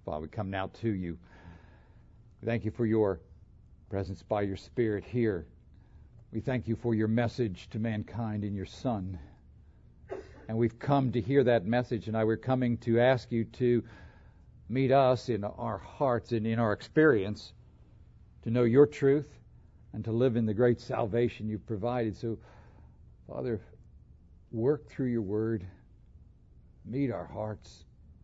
Father, we come now to you. We thank you for your presence by your Spirit here. We thank you for your message to mankind in your Son. And we've come to hear that message, and now we're coming to ask you to meet us in our hearts and in our experience, to know your truth and to live in the great salvation you've provided. So, Father, work through your word, meet our hearts,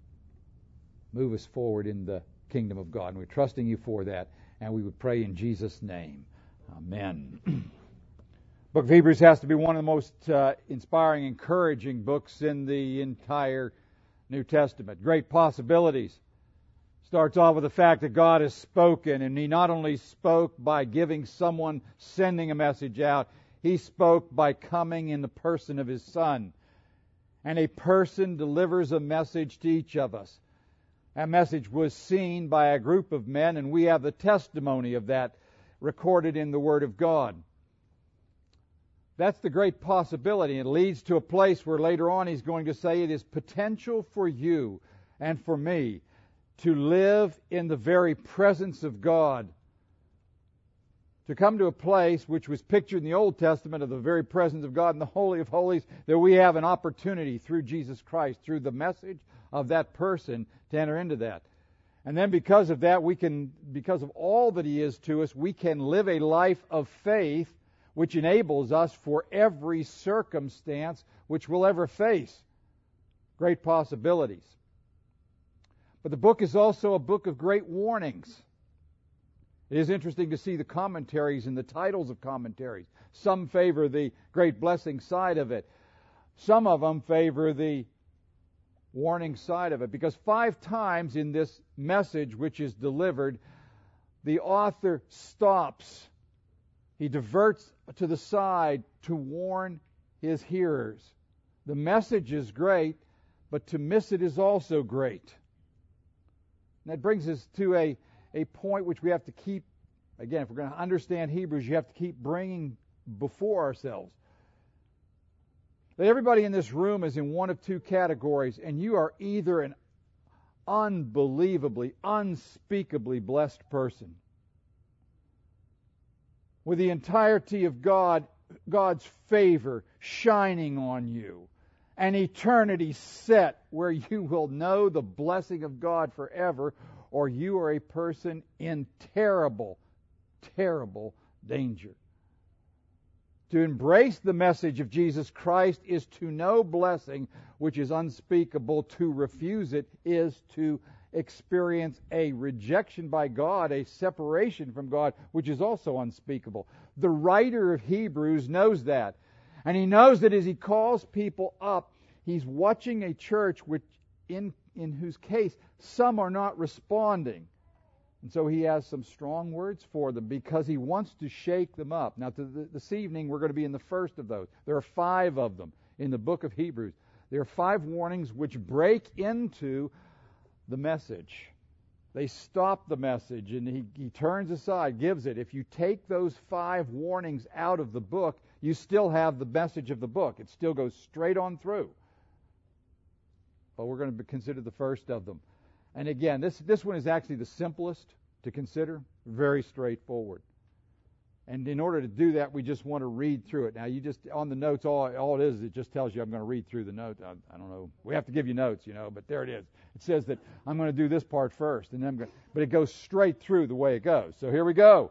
move us forward in the kingdom of God. And we're trusting you for that, and we would pray in Jesus' name. Amen. Book of Hebrews has to be one of the most inspiring, encouraging books in the entire New Testament. Great possibilities. Starts off with the fact that God has spoken, and He not only spoke by giving someone, sending a message out, He spoke by coming in the person of His Son. And a person delivers a message to each of us. That message was seen by a group of men, and we have the testimony of that recorded in the Word of God. That's the great possibility. It leads to a place where later on He's going to say it is potential for you and for me to live in the very presence of God. To come to a place which was pictured in the Old Testament of the very presence of God in the Holy of Holies, that we have an opportunity through Jesus Christ, through the message of that person, to enter into that. And then because of that, because of all that He is to us, we can live a life of faith which enables us for every circumstance which we'll ever face. Great possibilities. But the book is also a book of great warnings. It is interesting to see the commentaries and the titles of commentaries. Some favor the great blessing side of it. Some of them favor the warning side of it. Because 5 times in this message which is delivered, the author stops. He diverts to the side to warn his hearers. The message is great, but to miss it is also great. And that brings us to a point which we have to keep, again, if we're going to understand Hebrews, you have to keep bringing before ourselves. That everybody in this room is in one of 2 categories, and you are either an unbelievably, unspeakably blessed person with the entirety of God's favor shining on you, an eternity set where you will know the blessing of God forever, or you are a person in terrible, terrible danger. To embrace the message of Jesus Christ is to know blessing which is unspeakable. To refuse it is to experience a rejection by God, a separation from God, which is also unspeakable. The writer of Hebrews knows that. And he knows that as he calls people up, he's watching a church which in whose case some are not responding. And so he has some strong words for them because he wants to shake them up. Now, this evening, we're going to be in the first of those. There are 5 of them in the book of Hebrews. There are 5 warnings which break into the message. They stop the message, and he turns aside, gives it. If you take those 5 warnings out of the book, you still have the message of the book. It still goes straight on through. But we're going to consider the first of them. And again, this one is actually the simplest to consider, very straightforward. And in order to do that, we just want to read through it. Now, you just, on the notes, all it is, it just tells you I'm going to read through the notes. I don't know. We have to give you notes, but there it is. It says that I'm going to do this part first, and then but it goes straight through the way it goes. So here we go.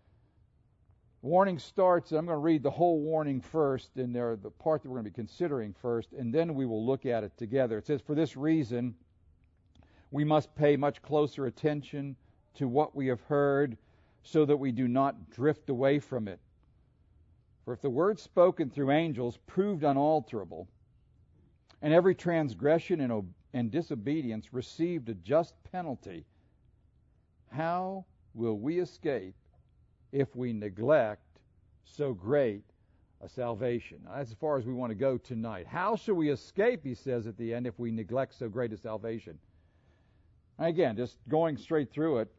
Warning starts, and I'm going to read the whole warning first, and the part that we're going to be considering first, and then we will look at it together. It says, for this reason, we must pay much closer attention to what we have heard, so that we do not drift away from it. For if the word spoken through angels proved unalterable, and every transgression and disobedience received a just penalty, how will we escape if we neglect so great a salvation? Now, that's as far as we want to go tonight. How shall we escape, he says at the end, if we neglect so great a salvation? Again, just going straight through it,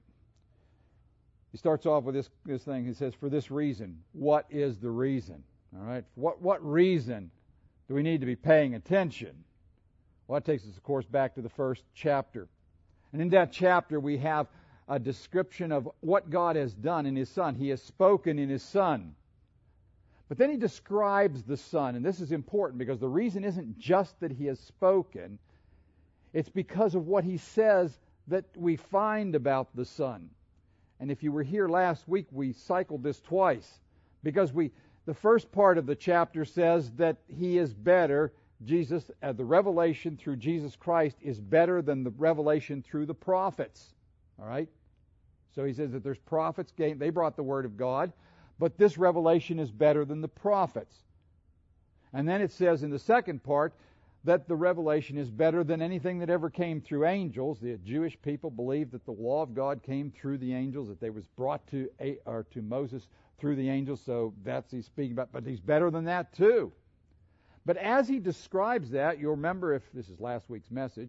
he starts off with this thing. He says, for this reason. What is the reason? All right. What reason do we need to be paying attention? Well, that takes us, of course, back to the first chapter. And in that chapter we have a description of what God has done in His Son. He has spoken in His Son. But then He describes the Son, and this is important because the reason isn't just that He has spoken, it's because of what He says that we find about the Son. And if you were here last week, we cycled this twice, because the first part of the chapter says that He is better. Jesus, the revelation through Jesus Christ is better than the revelation through the prophets. All right? So He says that there's prophets, they brought the Word of God, but this revelation is better than the prophets. And then it says in the second part that the revelation is better than anything that ever came through angels. The Jewish people believed that the law of God came through the angels, that they was brought to Moses through the angels, so that's He's speaking about, but He's better than that too. But as He describes that, you'll remember, if this is last week's message,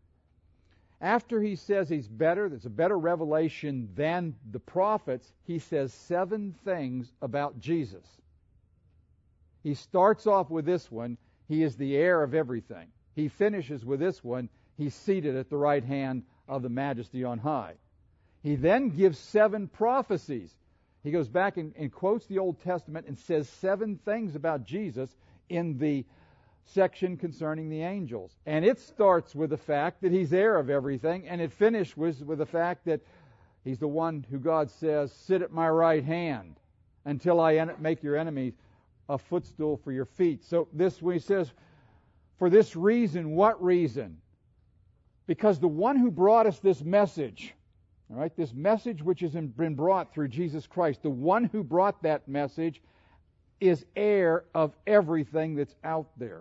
after He says He's better, there's a better revelation than the prophets, He says 7 things about Jesus. He starts off with this one: He is the heir of everything. He finishes with this one: He's seated at the right hand of the Majesty on high. He then gives 7 prophecies. He goes back and quotes the Old Testament and says 7 things about Jesus in the section concerning the angels. And it starts with the fact that He's heir of everything, and it finishes with the fact that He's the one who God says, "Sit at my right hand until I make your enemies a footstool for your feet." So this, when He says, for this reason, what reason? Because the one who brought us this message, all right, this message which has been brought through Jesus Christ, the one who brought that message is heir of everything that's out there.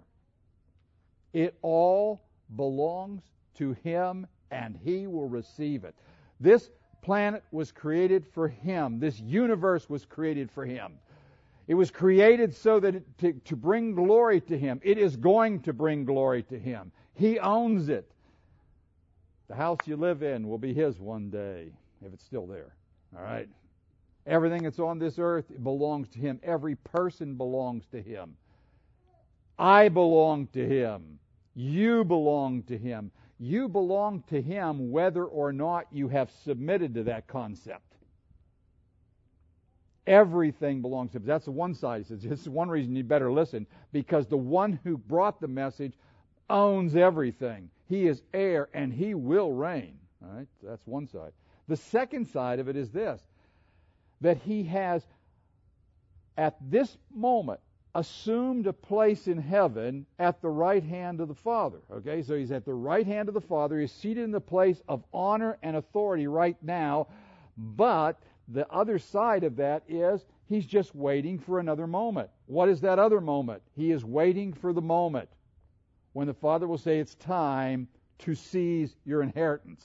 It all belongs to Him, and He will receive it. This planet was created for Him. This universe was created for Him. It was created so that to bring glory to Him. It is going to bring glory to Him. He owns it. The house you live in will be His one day, if it's still there. All right? Everything that's on this earth belongs to Him. Every person belongs to Him. I belong to Him. You belong to Him. You belong to Him whether or not you have submitted to that concept. Everything belongs to Him. That's the one side. He says, this is one reason you better listen, because the one who brought the message owns everything. He is heir, and He will reign. All right? That's one side. The second side of it is this: that He has, at this moment, assumed a place in heaven at the right hand of the Father. Okay, so He's at the right hand of the Father. He's seated in the place of honor and authority right now. But the other side of that is He's just waiting for another moment. What is that other moment? He is waiting for the moment when the Father will say, it's time to seize your inheritance.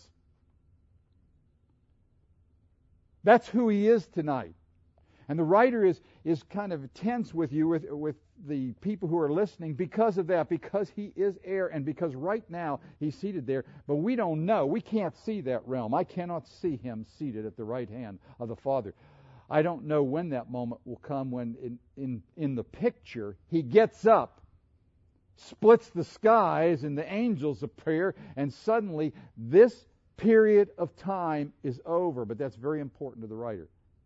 That's who He is tonight. And the writer is kind of tense with you, with the people who are listening, because of that, because He is heir, and because right now He's seated there, but we don't know. We can't see that realm. I cannot see Him seated at the right hand of the Father. I don't know when that moment will come, when in the picture He gets up, splits the skies, and the angels appear, and suddenly this period of time is over. But that's very important to the writer.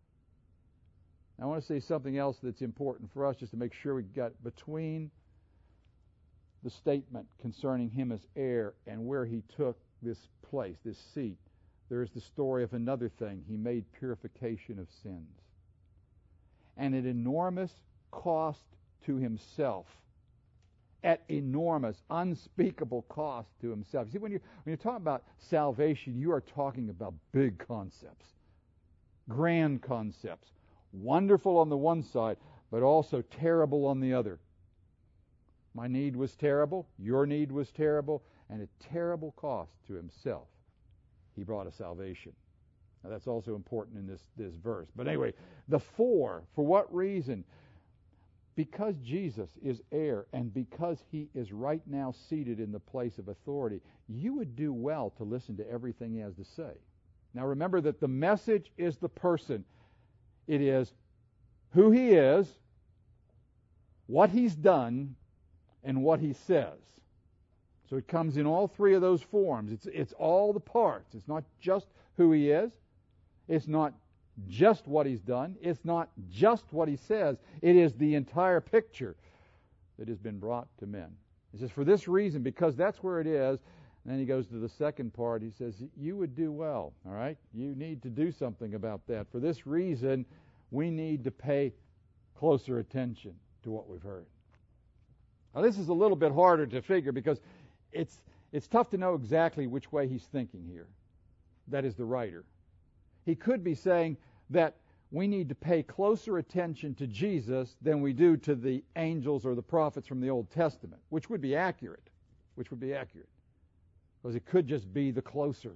I want to say something else that's important for us, just to make sure we got between the statement concerning Him as heir and where He took this place, this seat. There is the story of another thing. He made purification of sins. And at enormous cost to Himself. At enormous, unspeakable cost to Himself. See, when you're talking about salvation, you are talking about big concepts, grand concepts. Wonderful on the one side, but also terrible on the other. My need was terrible, your need was terrible, and at terrible cost to Himself, He brought us salvation. Now that's also important in this verse. But anyway, for what reason? Because Jesus is heir, and because He is right now seated in the place of authority, you would do well to listen to everything He has to say. Now remember that the message is the person. It is who He is, what He's done, and what He says. So it comes in all three of those forms. It's all the parts. It's not just who He is. It's not just what He's done. It's not just what He says. It is the entire picture that has been brought to men. He says, for this reason, because that's where it is. And then he goes to the second part. He says, you would do well, all right? You need to do something about that. For this reason, we need to pay closer attention to what we've heard. Now, this is a little bit harder to figure because it's tough to know exactly which way he's thinking here. That is the writer. He could be saying that we need to pay closer attention to Jesus than we do to the angels or the prophets from the Old Testament, which would be accurate. Because it could just be the closer.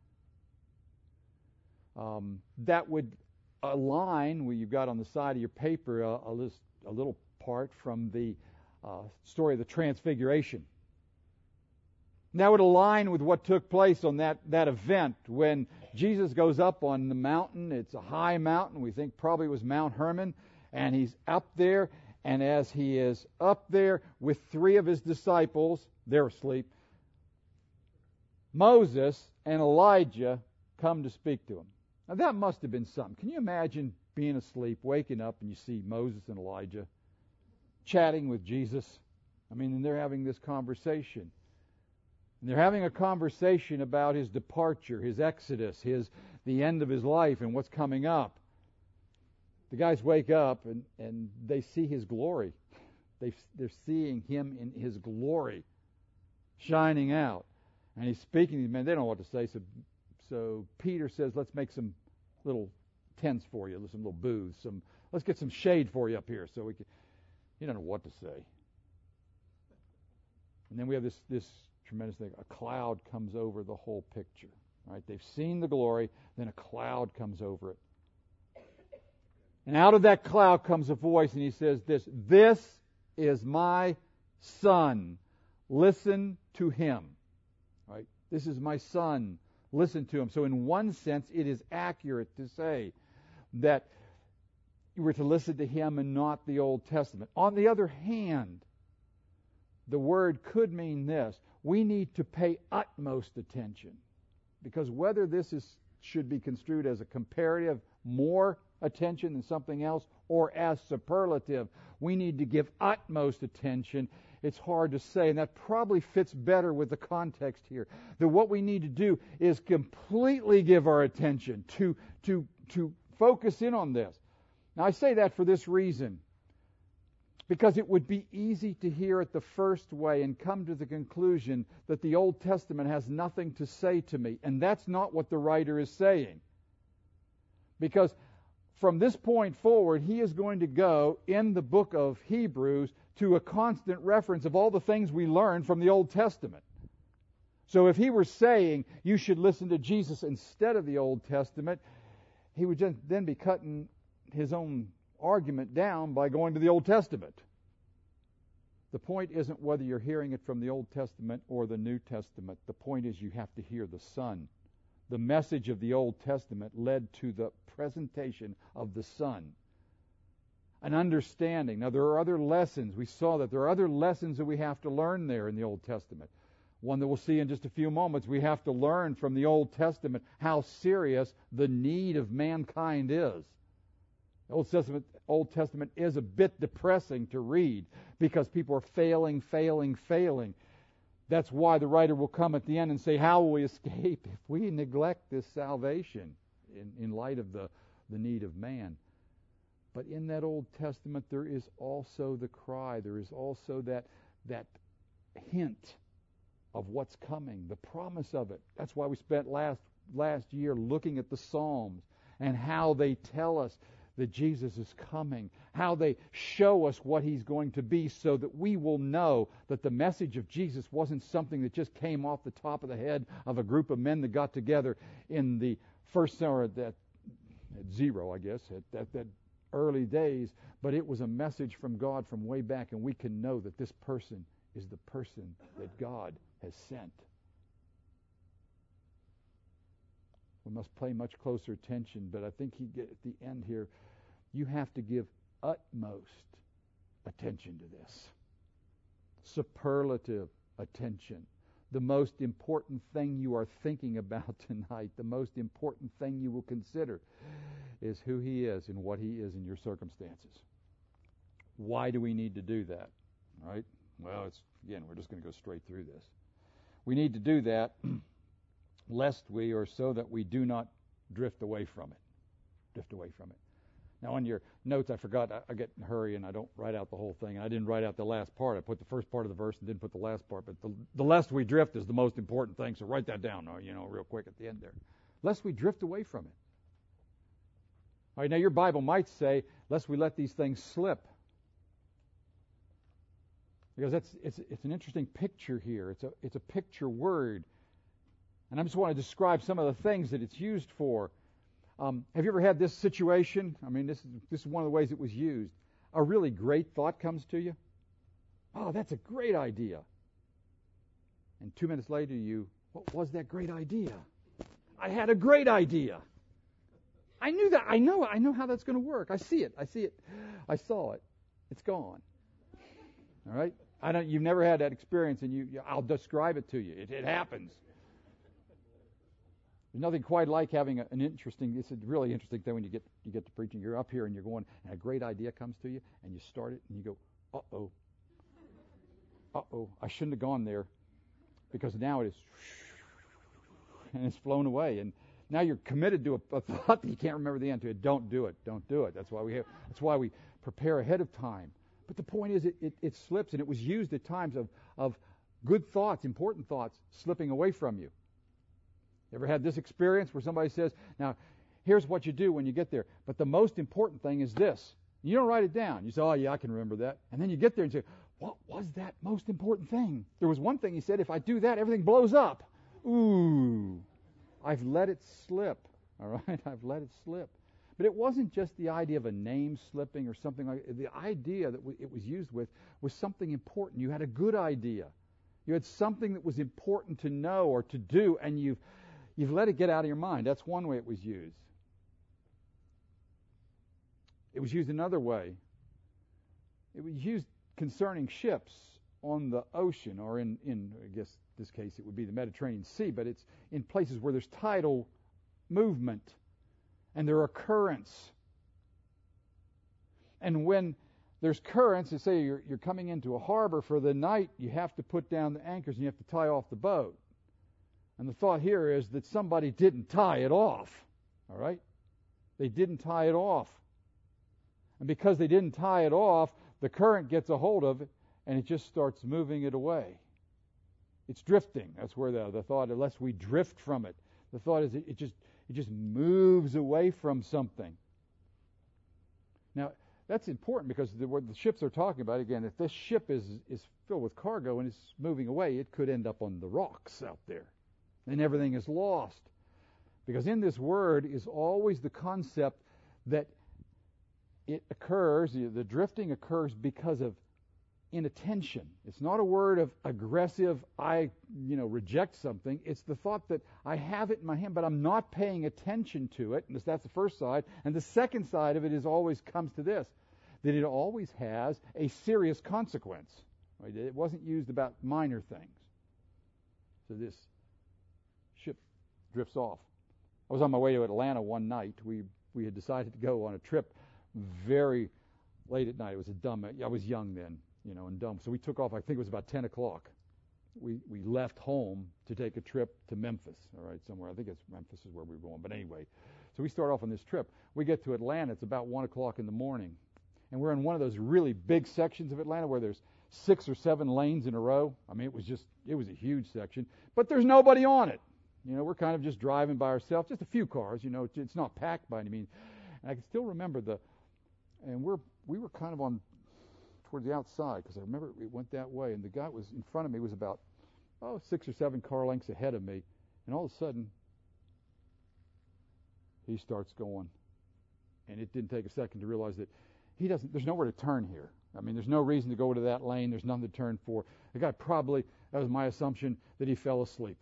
That would align, where you've got on the side of your paper a little part from the story of the Transfiguration. That would align with what took place on that event when Jesus goes up on the mountain. It's a high mountain. We think probably it was Mount Hermon. And he's up there. And as he is up there with three of his disciples, they're asleep, Moses and Elijah come to speak to him. Now that must have been something. Can you imagine being asleep, waking up, and you see Moses and Elijah chatting with Jesus? I mean, and they're having this conversation. And they're having a conversation about his departure, his exodus, the end of his life and what's coming up. The guys wake up and they see his glory. They're seeing him in his glory shining out. And he's speaking to these men. They don't know what to say. So Peter says, let's make some little tents for you, some little booths. Let's get some shade for you up here so we can. You don't know what to say. And then we have this tremendous thing. A cloud comes over the whole picture. Right? They've seen the glory, then a cloud comes over it. And out of that cloud comes a voice, and he says this is my Son. Listen to him. Right? This is my Son. Listen to him. So in one sense, it is accurate to say that you were to listen to him and not the Old Testament. On the other hand, the word could mean this. We need to pay utmost attention. Because whether this should be construed as a comparative, more attention than something else, or as superlative, we need to give utmost attention. It's hard to say, and that probably fits better with the context here. That what we need to do is completely give our attention to focus in on this. Now, I say that for this reason. Because it would be easy to hear it the first way and come to the conclusion that the Old Testament has nothing to say to me. And that's not what the writer is saying. Because from this point forward, he is going to go in the book of Hebrews to a constant reference of all the things we learned from the Old Testament. So if he were saying you should listen to Jesus instead of the Old Testament, he would then be cutting his own argument down by going to the Old Testament. The point isn't whether you're hearing it from the Old Testament or the New Testament. The point is you have to hear the Son. The message of the Old Testament led to the presentation of the Son. An understanding. Now there are other lessons. We saw that there are other lessons that we have to learn there in the Old Testament. One that we'll see in just a few moments. We have to learn from the Old Testament how serious the need of mankind is. The Old Testament is a bit depressing to read because people are failing. That's why the writer will come at the end and say, how will we escape if we neglect this salvation in light of the need of man? But in that Old Testament, there is also the cry. There is also that hint of what's coming, the promise of it. That's why we spent last year looking at the Psalms and how they tell us that Jesus is coming, how they show us what he's going to be so that we will know that the message of Jesus wasn't something that just came off the top of the head of a group of men that got together in the first hour at that early days, but it was a message from God from way back, and we can know that this person is the person that God has sent. We must pay much closer attention, but I think at the end here, you have to give utmost attention to this. Superlative attention. the most important thing you are thinking about tonight, the most important thing you will consider, is who He is and what He is in your circumstances. Why do we need to do that? All right? Well, we're just going to go straight through this. We need to do that lest we, or so that we do not drift away from it. Drift away from it. Now, on your notes, I forgot, I get in a hurry and I don't write out the whole thing. I didn't write out the last part. I put the first part of the verse and didn't put the last part. But the lest we drift is the most important thing, so write that down, real quick at the end there. Lest we drift away from it. All right, now your Bible might say, lest we let these things slip. Because it's an interesting picture here. It's a picture word. And I just want to describe some of the things that it's used for. Have you ever had this situation? I mean, this is one of the ways it was used. A really great thought comes to you. Oh, that's a great idea. And 2 minutes later, what was that great idea? I had a great idea. I knew that. I know how that's going to work. I see it. I saw it. It's gone. All right? You've never had that experience, and I'll describe it to you. It happens. There's nothing quite like having it's a really interesting thing when you get to preaching. You're up here and you're going, and a great idea comes to you, and you start it, and you go, uh-oh, I shouldn't have gone there, because now it is, and it's flown away, and now you're committed to a thought that you can't remember the end to it. Don't do it. That's why we prepare ahead of time. But the point is, it slips, and it was used at times of good thoughts, important thoughts, slipping away from you. You ever had this experience where somebody says, now, here's what you do when you get there, but the most important thing is this. You don't write it down. You say, oh, yeah, I can remember that. And then you get there and say, what was that most important thing? There was one thing he said, if I do that, everything blows up. Ooh, I've let it slip. All right, I've let it slip. But it wasn't just the idea of a name slipping or something like that. The idea that it was used with was something important. You had a good idea. You had something that was important to know or to do, and you've let it get out of your mind. That's one way it was used. It was used another way. It was used concerning ships on the ocean, or in I guess this case it would be the Mediterranean Sea, but it's in places where there's tidal movement and there are currents. And when there's currents, let's say you're coming into a harbor for the night, you have to put down the anchors and you have to tie off the boat. And the thought here is that somebody didn't tie it off. All right? They didn't tie it off. And because they didn't tie it off, the current gets a hold of it and it just starts moving it away. It's drifting. That's where the thought, unless we drift from it. The thought is it just moves away from something. Now, that's important because what the ships are talking about, again, if this ship is filled with cargo and it's moving away, it could end up on the rocks out there. And everything is lost. Because in this word is always the concept that it occurs, the drifting occurs because of inattention. It's not a word of aggressive, I reject something. It's the thought that I have it in my hand, but I'm not paying attention to it. And that's the first side. And the second side of it is always comes to this, that it always has a serious consequence. Right? It wasn't used about minor things. So this ship drifts off. I was on my way to Atlanta one night. We had decided to go on a trip very late at night. It was I was young then, and dumb. So we took off, I think it was about 10 o'clock. We left home to take a trip to Memphis, all right, somewhere. I think it's Memphis is where we were going. But anyway, so we start off on this trip. We get to Atlanta. It's about 1 o'clock in the morning. And we're in one of those really big sections of Atlanta where there's 6 or 7 lanes in a row. I mean, it was a huge section. But there's nobody on it. We're kind of just driving by ourselves, just a few cars. It's not packed by any means. And I can still remember we were kind of on toward the outside because I remember it went that way, and the guy was in front of me was about 6 or 7 car lengths ahead of me, and all of a sudden he starts going, and it didn't take a second to realize that there's nowhere to turn here. I mean, there's no reason to go to that lane. There's nothing to turn for. The guy that was my assumption, that he fell asleep.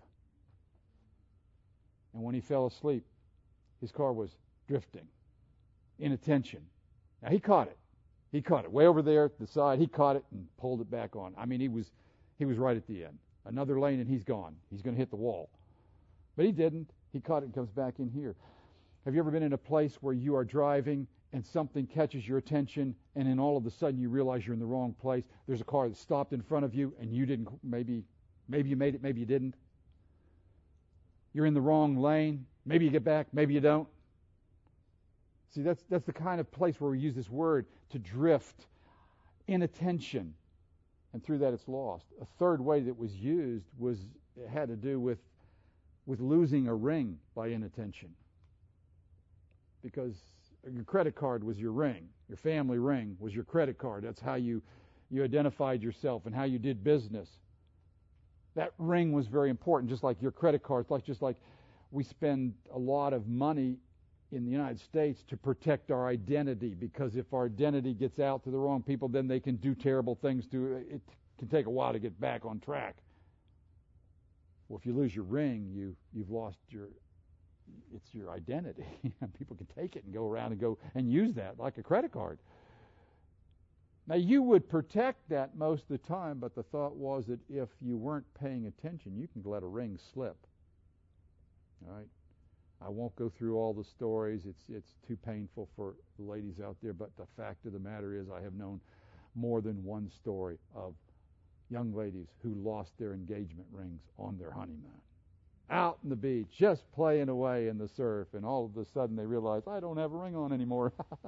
And when he fell asleep, his car was drifting, inattention. Now, he caught it. He caught it way over there at the side. He caught it and pulled it back on. I mean, he was right at the end. Another lane and he's gone. He's going to hit the wall. But he didn't. He caught it and comes back in here. Have you ever been in a place where you are driving and something catches your attention and then all of a sudden you realize you're in the wrong place? There's a car that stopped in front of you and you didn't, maybe you made it, maybe you didn't. You're in the wrong lane. Maybe you get back, maybe you don't. See, that's the kind of place where we use this word, to drift, inattention. And through that it's lost. A third way that was used it had to do with losing a ring by inattention. Because your credit card was your ring. Your family ring was your credit card. That's how you identified yourself and how you did business. That ring was very important, just like your credit cards, just like we spend a lot of money in the United States to protect our identity, because if our identity gets out to the wrong people, then they can do terrible things to it. It can take a while to get back on track. Well, if you lose your ring, you've lost it's your identity. People can take it and go around and use that like a credit card. Now, you would protect that most of the time, but the thought was that if you weren't paying attention, you can let a ring slip. All right? I won't go through all the stories. It's too painful for the ladies out there, but the fact of the matter is I have known more than one story of young ladies who lost their engagement rings on their honeymoon. Out on the beach, just playing away in the surf, and all of a sudden they realize, I don't have a ring on anymore.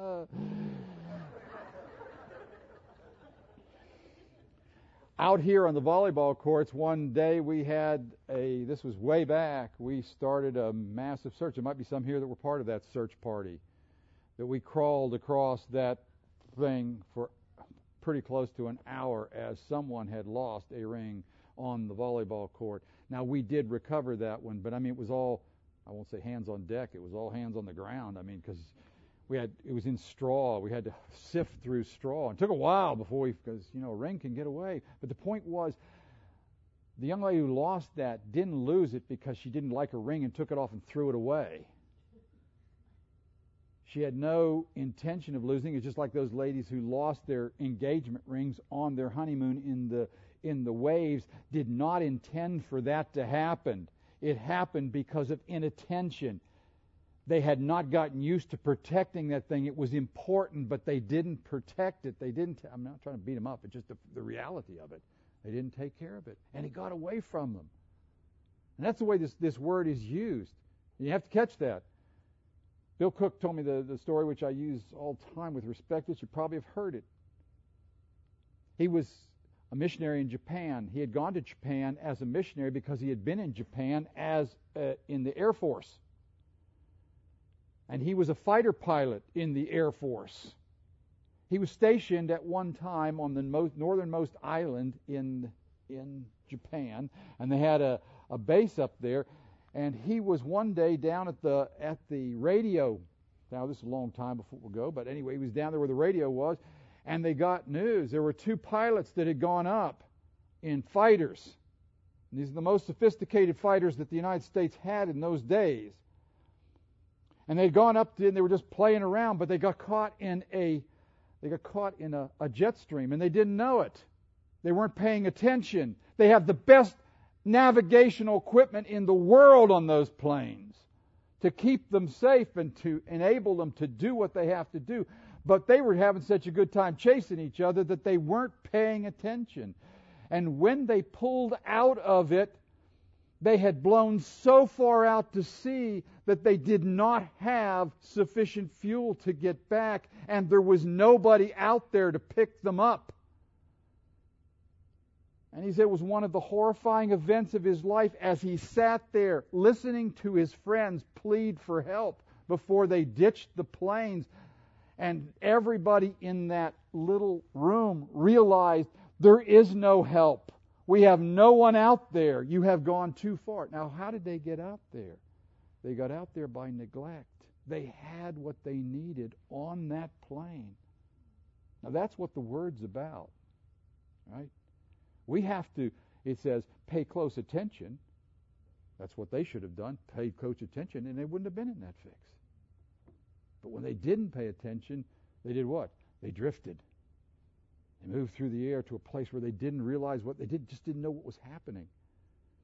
Out here on the volleyball courts, one day this was way back, we started a massive search. There might be some here that were part of that search party, that we crawled across that thing for pretty close to an hour as someone had lost a ring on the volleyball court. Now, we did recover that one, but it was all, I won't say hands on deck, it was all hands on the ground. Because it was in straw. We had to sift through straw. It took a while because a ring can get away. But the point was, the young lady who lost that didn't lose it because she didn't like her ring and took it off and threw it away. She had no intention of losing it, just like those ladies who lost their engagement rings on their honeymoon in the waves did not intend for that to happen. It happened because of inattention. They had not gotten used to protecting that thing. It was important, but they didn't protect it. I'm not trying to beat them up. It's just the reality of it. They didn't take care of it. And it got away from them. And that's the way this word is used. You have to catch that. Bill Cook told me the story, which I use all the time with respect. You probably have heard it. He was a missionary in Japan. He had gone to Japan as a missionary because he had been in Japan in the Air Force. And he was a fighter pilot in the Air Force. He was stationed at one time on the northernmost island in Japan, and they had a base up there. And he was one day down at the radio. Now, this is a long time before we'll go, but anyway, he was down there where the radio was, and they got news. There were 2 pilots that had gone up in fighters. And these are the most sophisticated fighters that the United States had in those days. And they'd gone up and they were just playing around, but they got caught in a jet stream, and they didn't know it. They weren't paying attention. They have the best navigational equipment in the world on those planes to keep them safe and to enable them to do what they have to do. But they were having such a good time chasing each other that they weren't paying attention. And when they pulled out of it, they had blown so far out to sea that they did not have sufficient fuel to get back, and there was nobody out there to pick them up. And he said it was one of the horrifying events of his life as he sat there listening to his friends plead for help before they ditched the planes. And everybody in that little room realized there is no help. We have no one out there. You have gone too far. Now, how did they get out there? They got out there by neglect. They had what they needed on that plane. Now, that's what the word's about, right? We have to, it says, pay close attention. That's what they should have done, paid close attention, and they wouldn't have been in that fix. But when they didn't pay attention, they did what? They drifted. They moved through the air to a place where they didn't realize just didn't know what was happening.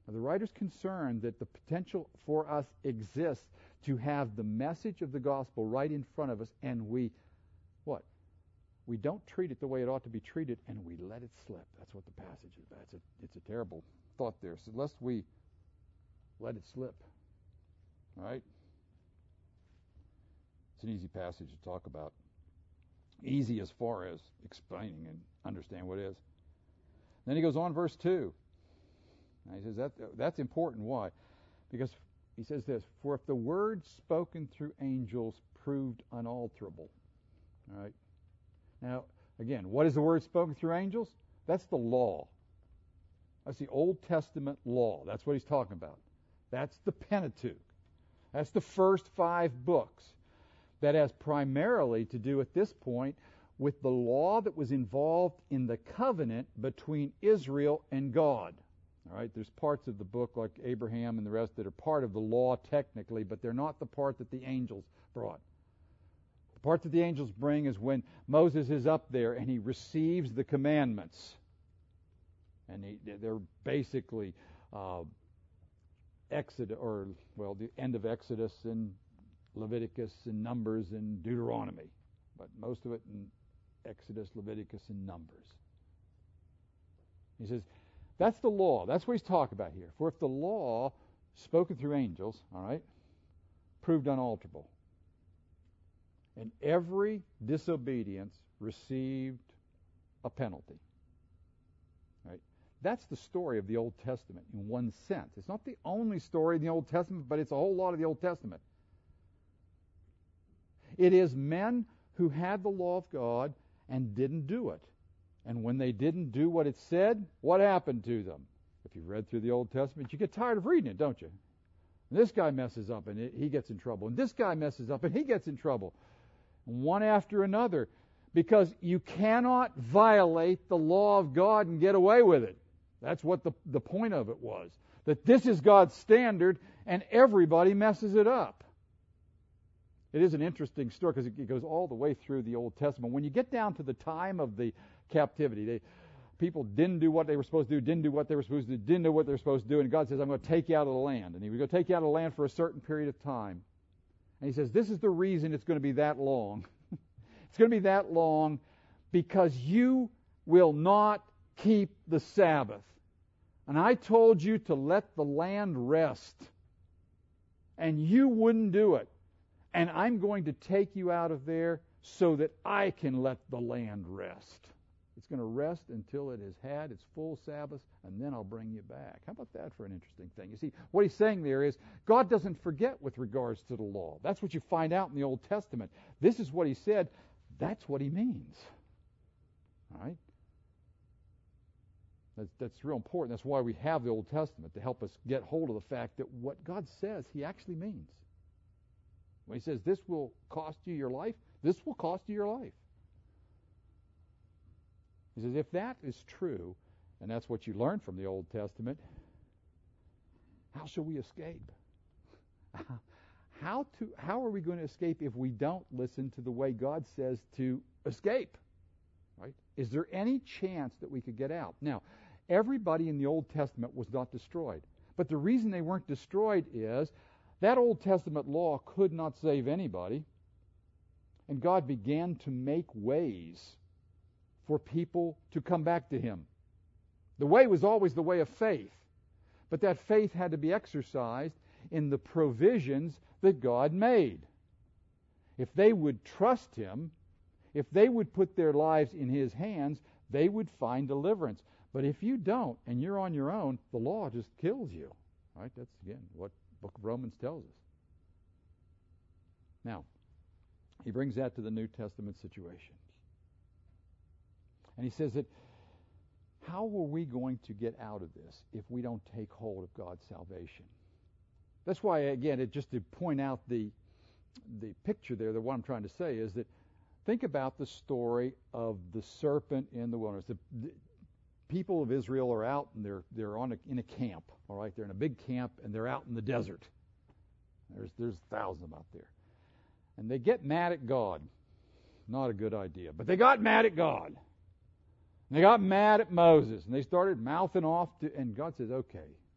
Now, the writer's concerned that the potential for us exists to have the message of the gospel right in front of us, and we don't treat it the way it ought to be treated, and we let it slip. That's what the passage is about. It's a terrible thought there. So lest we let it slip. All right? It's an easy passage to talk about. Easy as far as explaining and understand what it is. Then he goes on, verse 2. Now he says that's important. Why? Because he says this, for if the word spoken through angels proved unalterable. All right? Now, again, what is the word spoken through angels? That's the law. That's the Old Testament law. That's what he's talking about. That's the Pentateuch. That's the first 5 books. That has primarily to do at this point with the law that was involved in the covenant between Israel and God. All right, there's parts of the book like Abraham and the rest that are part of the law technically, but they're not the part that the angels brought. The part that the angels bring is when Moses is up there and he receives the commandments. And they're basically Exodus, the end of Exodus and Leviticus and Numbers and Deuteronomy, but most of it in Exodus, Leviticus, and Numbers. He says, that's the law. That's what he's talking about here. For if the law, spoken through angels, all right, proved unalterable, and every disobedience received a penalty. Right? That's the story of the Old Testament in one sense. It's not the only story in the Old Testament, but it's a whole lot of the Old Testament. It is men who had the law of God and didn't do it. And when they didn't do what it said, what happened to them? If you've read through the Old Testament, you get tired of reading it, don't you? And this guy messes up and he gets in trouble. And this guy messes up and he gets in trouble. One after another. Because you cannot violate the law of God and get away with it. That's what the point of it was. That this is God's standard and everybody messes it up. It is an interesting story because it goes all the way through the Old Testament. When you get down to the time of the captivity, people didn't do what they were supposed to do, didn't do what they were supposed to do, didn't know what they were supposed to do, and God says, I'm going to take you out of the land. And He was going to take you out of the land for a certain period of time. And He says, this is the reason it's going to be that long. It's going to be that long because you will not keep the Sabbath. And I told you to let the land rest. And you wouldn't do it. And I'm going to take you out of there so that I can let the land rest. It's going to rest until it has had its full Sabbath, and then I'll bring you back. How about that for an interesting thing? You see, what He's saying there is God doesn't forget with regards to the law. That's what you find out in the Old Testament. This is what He said. That's what He means. All right? That's real important. That's why we have the Old Testament, to help us get hold of the fact that what God says He actually means. When He says this will cost you your life, this will cost you your life. He says if that is true, and that's what you learn from the Old Testament, how shall we escape? How are we going to escape if we don't listen to the way God says to escape? Right? Is there any chance that we could get out? Now, everybody in the Old Testament was not destroyed. But the reason they weren't destroyed is that Old Testament law could not save anybody. And God began to make ways for people to come back to Him. The way was always the way of faith. But that faith had to be exercised in the provisions that God made. If they would trust Him, if they would put their lives in His hands, they would find deliverance. But if you don't, and you're on your own, the law just kills you. Right? That's, again, what the book of Romans tells us. Now, he brings that to the New Testament situation. And he says that, how are we going to get out of this if we don't take hold of God's salvation? That's why, again, just to point out the picture there, that what I'm trying to say is that think about the story of the serpent in the wilderness. The people of Israel are out and they're in a camp. All right, they're in a big camp and they're out in the desert. There's thousands of them out there, and they get mad at God. Not a good idea, but they got mad at God. And they got mad at Moses and they started mouthing off and God says, "Okay,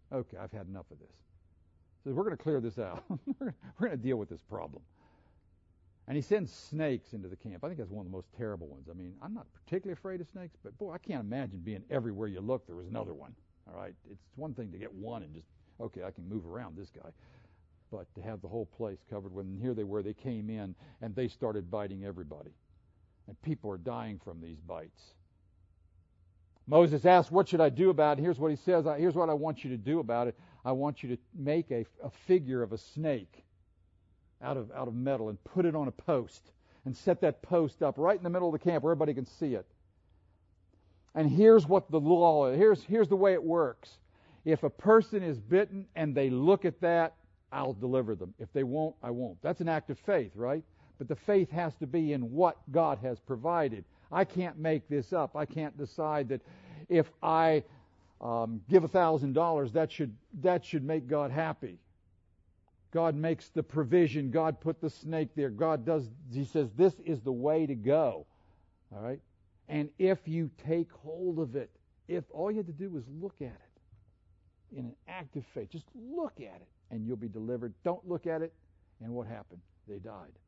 Okay, I've had enough of this. So we're going to clear this out. We're going to deal with this problem. And he sends snakes into the camp. I think that's one of the most terrible ones. I mean, I'm not particularly afraid of snakes, but boy, I can't imagine being everywhere you look there was another one. All right? It's one thing to get one and just, okay, I can move around this guy. But to have the whole place covered with, and here they were, they came in and they started biting everybody. And people are dying from these bites. Moses asked, what should I do about it? And here's what he says. Here's what I want you to do about it. I want you to make a figure of a snake out of metal and put it on a post and set that post up right in the middle of the camp where everybody can see it. And here's what the law is. Here's the way it works. If a person is bitten and they look at that, I'll deliver them. If they won't, I won't. That's an act of faith, right? But the faith has to be in what God has provided. I can't make this up. I can't decide that if I give $1,000, that should make God happy. God makes the provision. God put the snake there. God does. He says this is the way to go. All right. And if you take hold of it, if all you had to do was look at it in an act of faith, just look at it, and you'll be delivered. Don't look at it, and what happened? They died.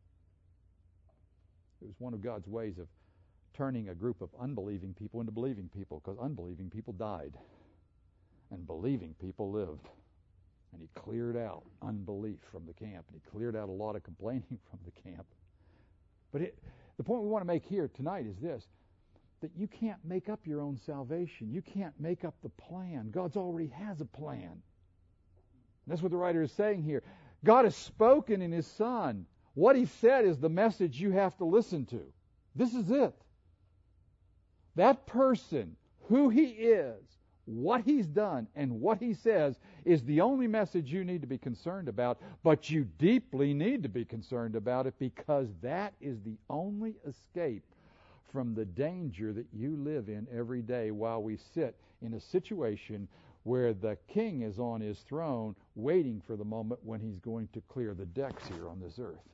It was one of God's ways of turning a group of unbelieving people into believing people, because unbelieving people died and believing people lived. And he cleared out unbelief from the camp, and he cleared out a lot of complaining from the camp. But the point we want to make here tonight is this, that you can't make up your own salvation. You can't make up the plan. God already has a plan. And that's what the writer is saying here. God has spoken in His Son. What He said is the message you have to listen to. This is it. That person, who he is, what he's done, and what he says is the only message you need to be concerned about, but you deeply need to be concerned about it because that is the only escape from the danger that you live in every day while we sit in a situation where the king is on his throne waiting for the moment when he's going to clear the decks here on this earth.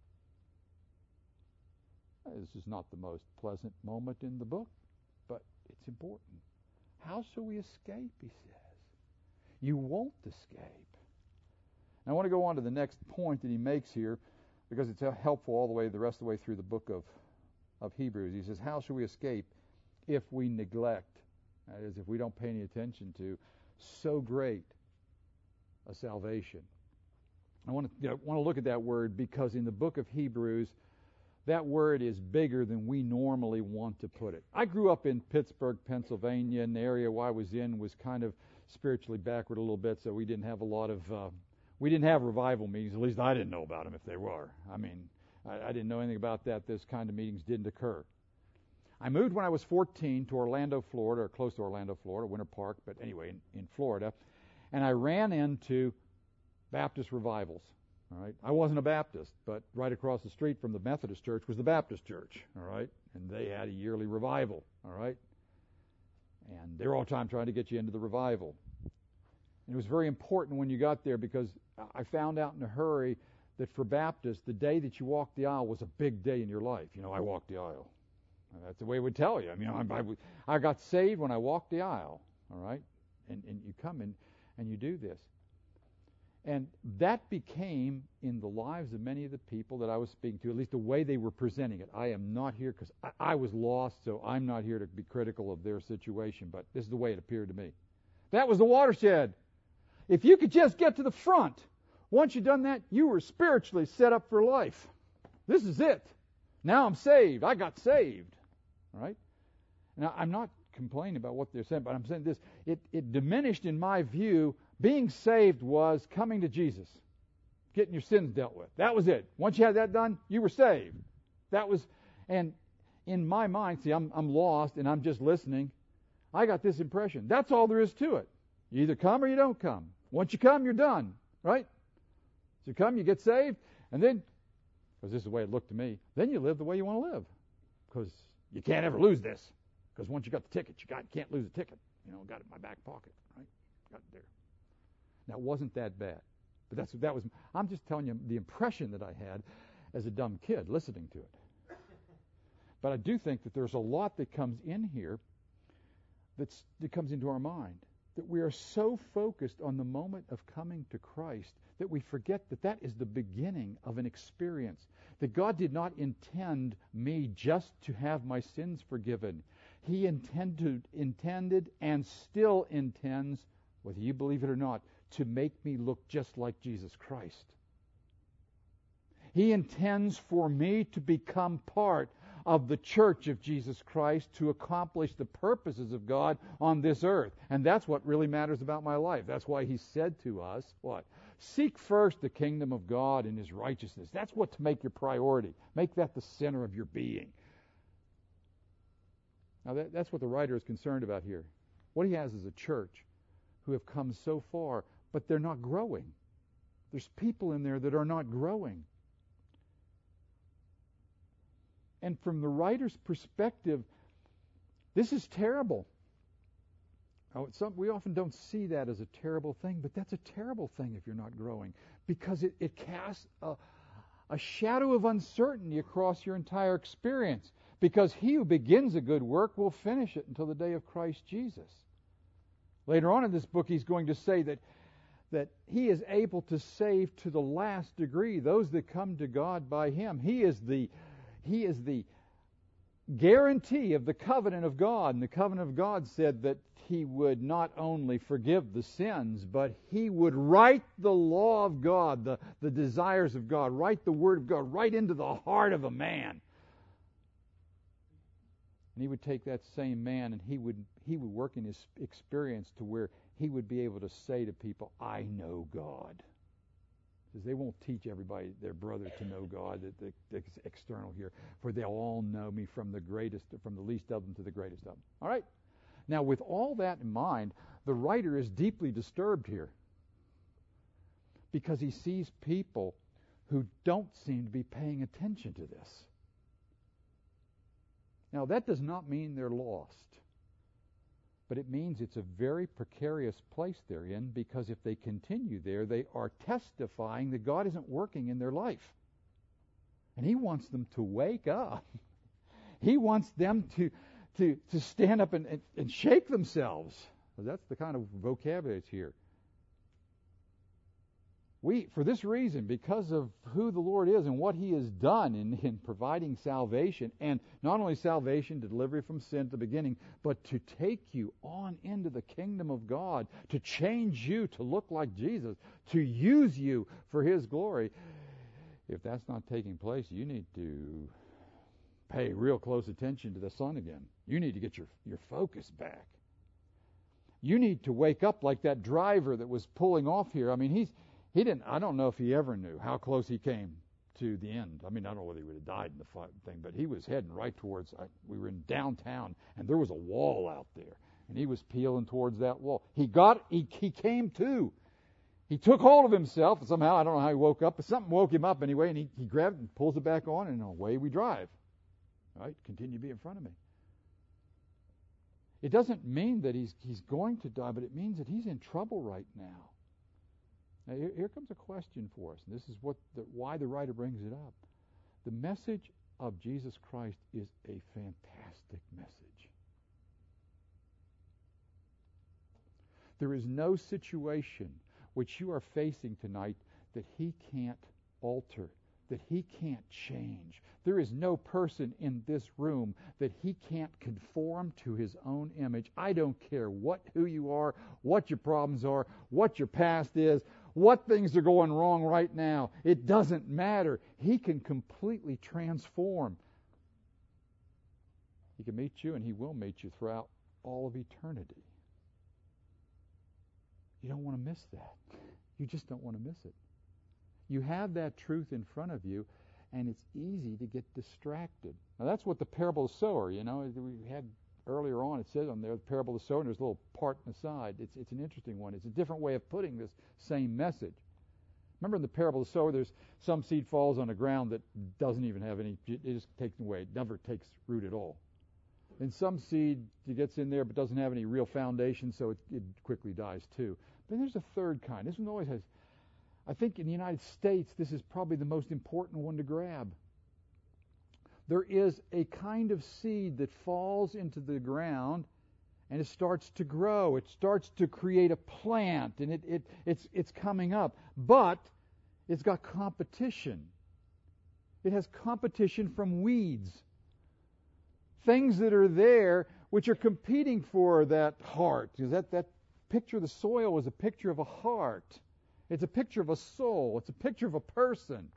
This is not the most pleasant moment in the book, but it's important. How shall we escape, he says. You won't escape. Now, I want to go on to the next point that he makes here because it's helpful all the rest of the way through the book of Hebrews. He says, how shall we escape if we neglect, that is, if we don't pay any attention to so great a salvation? I want to look at that word because in the book of Hebrews, that word is bigger than we normally want to put it. I grew up in Pittsburgh, Pennsylvania, and the area where I was in was kind of spiritually backward a little bit, so we didn't have a lot of, we didn't have revival meetings. At least I didn't know about them if they were. I mean, I didn't know anything about that. Those kind of meetings didn't occur. I moved when I was 14 to Orlando, Florida, or close to Orlando, Florida, Winter Park, but anyway, in Florida, and I ran into Baptist revivals. All right, I wasn't a Baptist, but right across the street from the Methodist church was the Baptist church. All right, and they had a yearly revival. All right, and they were all the time trying to get you into the revival. And it was very important when you got there because I found out in a hurry that for Baptists, the day that you walked the aisle was a big day in your life. You know, I walked the aisle. And that's the way it would tell you. I mean, I got saved when I walked the aisle. All right, and you come in and you do this. And that became in the lives of many of the people that I was speaking to, at least the way they were presenting it. I am not here because I was lost, so I'm not here to be critical of their situation, but this is the way it appeared to me. That was the watershed. If you could just get to the front, once you'd done that, you were spiritually set up for life. This is it. Now I'm saved. I got saved. All right? Now, I'm not complaining about what they're saying, but I'm saying this. It diminished in my view. Being saved was coming to Jesus, getting your sins dealt with. That was it. Once you had that done, you were saved. That was, and in my mind, see, I'm lost and I'm just listening. I got this impression. That's all there is to it. You either come or you don't come. Once you come, you're done, right? So you come, you get saved, and then, because this is the way it looked to me, then you live the way you want to live, because you can't ever lose this. Because once you got the ticket, you can't lose the ticket. You know, got it in my back pocket, right? Got it there. Now, it wasn't that bad. But that was, I'm just telling you the impression that I had as a dumb kid listening to it. But I do think that there's a lot that comes in here that comes into our mind that we are so focused on the moment of coming to Christ that we forget that that is the beginning of an experience. That God did not intend me just to have my sins forgiven. He intended and still intends, whether you believe it or not, to make me look just like Jesus Christ. He intends for me to become part of the church of Jesus Christ to accomplish the purposes of God on this earth. And that's what really matters about my life. That's why He said to us, what? Seek first the kingdom of God and His righteousness. That's what to make your priority. Make that the center of your being. Now that's what the writer is concerned about here. What he has is a church who have come so far, but they're not growing. There's people in there that are not growing. And from the writer's perspective, this is terrible. We often don't see that as a terrible thing, but that's a terrible thing if you're not growing, because it casts a shadow of uncertainty across your entire experience, because he who begins a good work will finish it until the day of Christ Jesus. Later on in this book, he's going to say that he is able to save to the last degree those that come to God by him. He is the guarantee of the covenant of God. And the covenant of God said that He would not only forgive the sins, but He would write the law of God, the desires of God, write the Word of God right into the heart of a man. And He would take that same man and He would work in his experience to where he would be able to say to people, I know God. Because they won't teach everybody, their brother, to know God, that's external here. For they'll all know me from the least of them to the greatest of them. All right? Now, with all that in mind, the writer is deeply disturbed here. Because he sees people who don't seem to be paying attention to this. Now, that does not mean they're lost. But it means it's a very precarious place they're in, because if they continue there, they are testifying that God isn't working in their life. And He wants them to wake up. He wants them to stand up and shake themselves. That's the kind of vocabulary that's here. For this reason, because of who the Lord is and what He has done in providing salvation, and not only salvation, delivery from sin at the beginning, but to take you on into the kingdom of God, to change you to look like Jesus, to use you for His glory. If that's not taking place, you need to pay real close attention to the sun again. You need to get your focus back. You need to wake up like that driver that was pulling off here. I mean, I don't know if he ever knew how close he came to the end. I mean, I don't know whether he would have died in the thing, but he was heading right towards, we were in downtown, and there was a wall out there, and he was peeling towards that wall. He came to. He took hold of himself, and somehow, I don't know how he woke up, but something woke him up anyway, and he grabbed it and pulls it back on, and away we drive. All right, continue to be in front of me. It doesn't mean that he's going to die, but it means that he's in trouble right now. Now, here comes a question for us, and this is why the writer brings it up. The message of Jesus Christ is a fantastic message. There is no situation which you are facing tonight that He can't alter, that He can't change. There is no person in this room that He can't conform to His own image. I don't care who you are, what your problems are, what your past is, what things are going wrong right now. It doesn't matter. He can completely transform. He can meet you, and He will meet you throughout all of eternity. You don't want to miss that. You just don't want to miss it. You have that truth in front of you, and it's easy to get distracted. Now, that's what the parable of the sower, we had earlier on, it says on there, the parable of the sower, and there's a little part in the side. It's an interesting one. It's a different way of putting this same message. Remember in the parable of the sower, there's some seed falls on the ground that doesn't even have any, it just takes away. It never takes root at all. And some seed gets in there but doesn't have any real foundation, so it quickly dies too. Then there's a third kind. This one always has, I think in the United States, this is probably the most important one to grab. There is a kind of seed that falls into the ground, And it starts to grow. It starts to create a plant, and it's coming up. But it's got competition. It has competition from weeds. Things that are there which are competing for that heart. Because that picture of the soil is a picture of a heart. It's a picture of a soul. It's a picture of a person.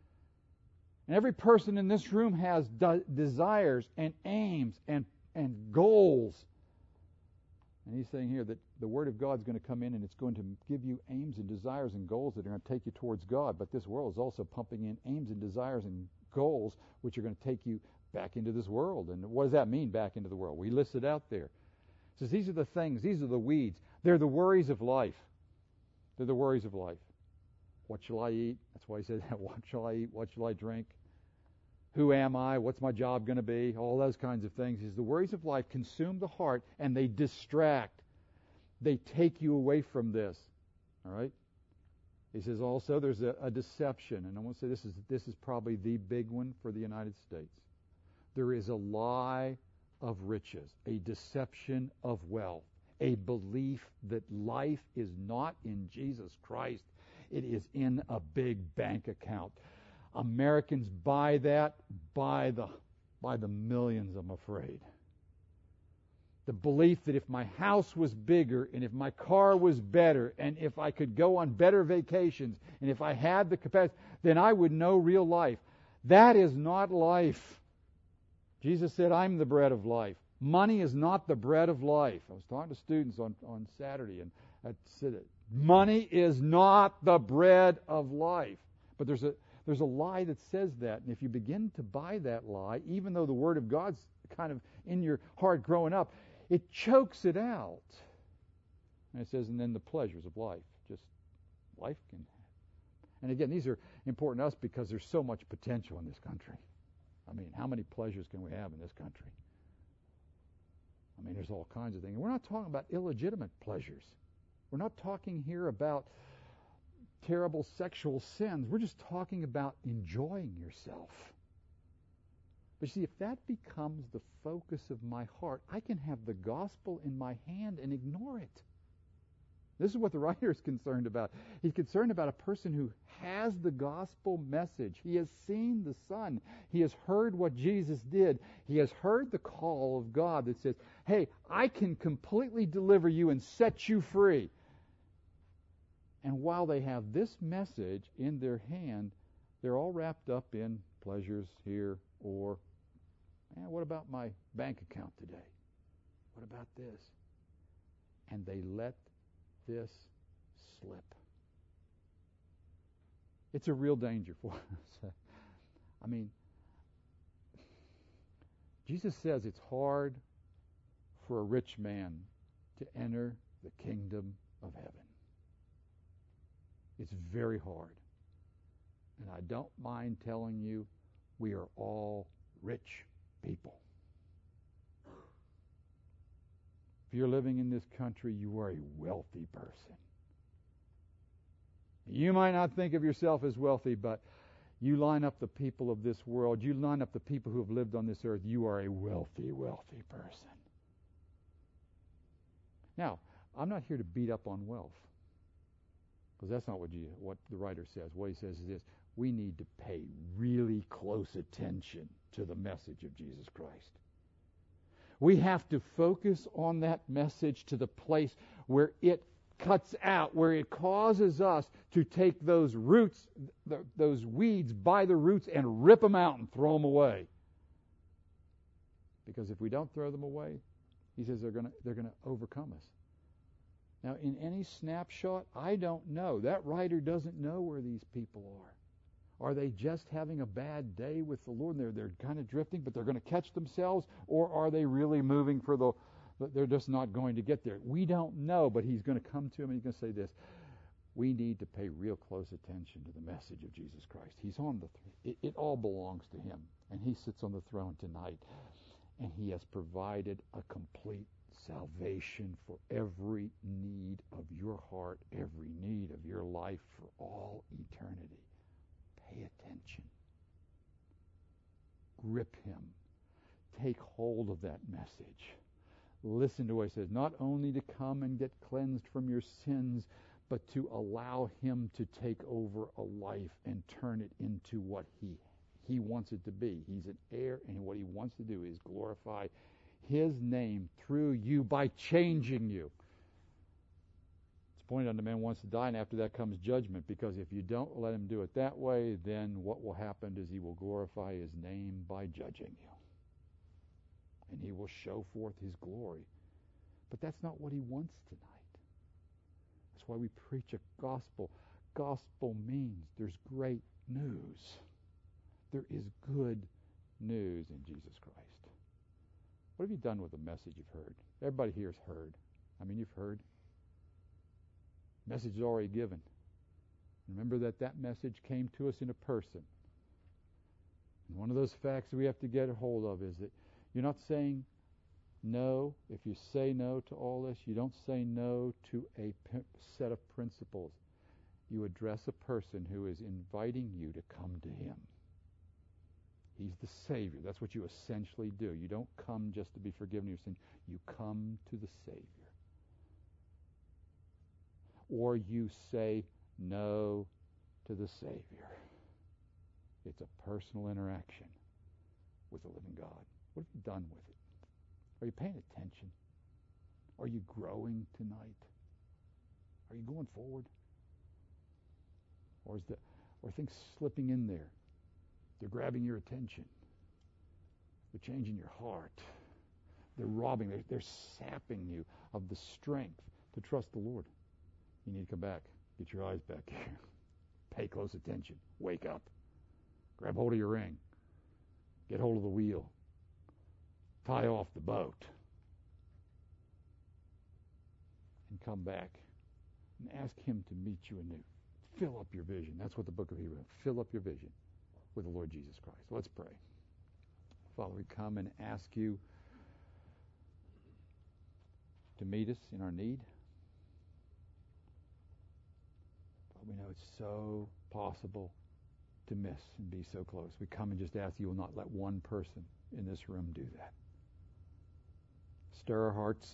And every person in this room has desires and aims and goals. And he's saying here that the Word of God is going to come in and it's going to give you aims and desires and goals that are going to take you towards God. But this world is also pumping in aims and desires and goals which are going to take you back into this world. And what does that mean, back into the world? We list it out there. It says these are the things, these are the weeds. They're the worries of life. They're the worries of life. What shall I eat? That's why he says, what shall I eat? What shall I drink? Who am I? What's my job going to be? All those kinds of things. He says the worries of life consume the heart and they distract. They take you away from this. All right? He says also there's a deception. And I want to say this is probably the big one for the United States. There is a lie of riches, a deception of wealth, a belief that life is not in Jesus Christ. It is in a big bank account. Americans buy that by the millions, I'm afraid. The belief that if my house was bigger and if my car was better and if I could go on better vacations and if I had the capacity, then I would know real life. That is not life. Jesus said, I'm the bread of life. Money is not the bread of life. I was talking to students on Saturday and I said, money is not the bread of life. But there's a lie that says that. And if you begin to buy that lie, even though the Word of God's kind of in your heart growing up, it chokes it out. And it says, and then the pleasures of life. Just life can. And again, these are important to us because there's so much potential in this country. I mean, how many pleasures can we have in this country? I mean, there's all kinds of things. And we're not talking about illegitimate pleasures. We're not talking here about terrible sexual sins. We're just talking about enjoying yourself. But see, if that becomes the focus of my heart, I can have the gospel in my hand and ignore it. This is what the writer is concerned about. He's concerned about a person who has the gospel message. He has seen the Son. He has heard what Jesus did. He has heard the call of God that says, hey, I can completely deliver you and set you free. And while they have this message in their hand, they're all wrapped up in pleasures here or, what about my bank account today? What about this? And they let this slip. It's a real danger for us. I mean, Jesus says it's hard for a rich man to enter the kingdom of heaven. It's very hard. And I don't mind telling you, we are all rich people. If you're living in this country, you are a wealthy person. You might not think of yourself as wealthy, but you line up the people of this world, you line up the people who have lived on this earth, you are a wealthy, wealthy person. Now, I'm not here to beat up on wealth, because that's not what the writer says. What he says is this: we need to pay really close attention to the message of Jesus Christ. We have to focus on that message to the place where it cuts out, where it causes us to take those roots, those weeds by the roots and rip them out and throw them away. Because if we don't throw them away, he says they're going to overcome us. Now, in any snapshot, I don't know. That writer doesn't know where these people are. Are they just having a bad day with the Lord and they're kind of drifting, but they're going to catch themselves? Or are they really moving they're just not going to get there? We don't know, but he's going to come to him and he's going to say this: we need to pay real close attention to the message of Jesus Christ. He's on it all belongs to him, and he sits on the throne tonight, and he has provided a complete salvation for every need of your heart, every need of your life for all eternity. Pay attention. Grip him. Take hold of that message. listen to what he says. Not only to come and get cleansed from your sins, but to allow him to take over a life and turn it into what he wants it to be. He's an heir, and what he wants to do is glorify his name through you by changing you. It's pointed out the man wants to die, and after that comes judgment, because if you don't let him do it that way, then what will happen is he will glorify his name by judging you. And he will show forth his glory. But that's not what he wants tonight. That's why we preach a gospel. Gospel means there's great news. There is good news in Jesus Christ. What have you done with the message you've heard? Everybody here has heard. I mean, you've heard. Message is already given. Remember that message came to us in a person. And one of those facts that we have to get a hold of is that you're not saying no. If you say no to all this, you don't say no to a set of principles. You address a person who is inviting you to come to him. He's the Savior. That's what you essentially do. You don't come just to be forgiven of your sin. You come to the Savior. Or you say no to the Savior. It's a personal interaction with the living God. What have you done with it? Are you paying attention? Are you growing tonight? Are you going forward? Or are things slipping in there? They're grabbing your attention. They're changing your heart. They're robbing, they're sapping you of the strength to trust the Lord. You need to come back. Get your eyes back here. Pay close attention. Wake up. Grab hold of your ring. Get hold of the wheel. Tie off the boat. And come back and ask him to meet you anew. Fill up your vision. That's what the book of Hebrews. Fill up your vision with the Lord Jesus Christ. Let's pray. Father, we come and ask you to meet us in our need. But we know it's so possible to miss and be so close. We come and just ask you will not let one person in this room do that. Stir our hearts.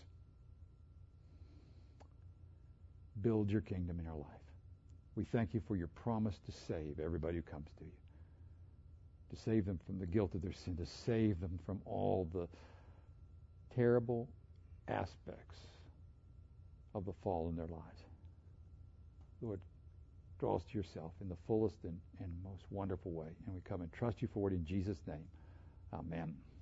Build your kingdom in our life. We thank you for your promise to save everybody who comes to you. To save them from the guilt of their sin. To save them from all the terrible aspects of the fall in their lives. Lord, draw us to yourself in the fullest and most wonderful way. And we come and trust you for it in Jesus' name. Amen.